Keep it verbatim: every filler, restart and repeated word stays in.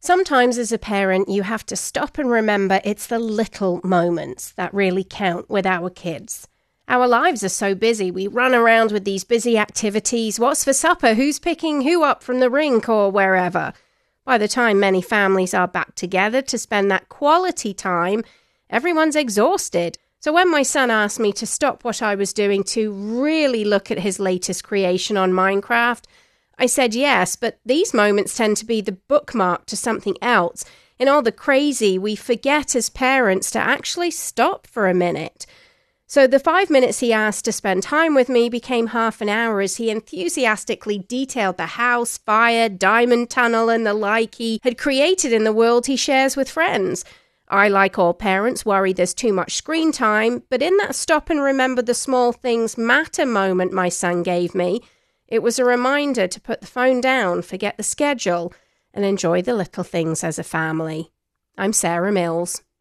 Sometimes as a parent, you have to stop and remember it's the little moments that really count with our kids. Our lives are so busy. We run around with these busy activities. What's for supper? Who's picking who up from the rink or wherever? By the time many families are back together to spend that quality time, everyone's exhausted. So when my son asked me to stop what I was doing to really look at his latest creation on Minecraft, I said yes, but these moments tend to be the bookmark to something else. In all the crazy, we forget as parents to actually stop for a minute. So the five minutes he asked to spend time with me became half an hour as he enthusiastically detailed the house, fire, diamond tunnel and the like he had created in the world he shares with friends. I, like all parents, worry there's too much screen time, but in that stop and remember the small things matter moment my son gave me, it was a reminder to put the phone down, forget the schedule, and enjoy the little things as a family. I'm Sarah Mills.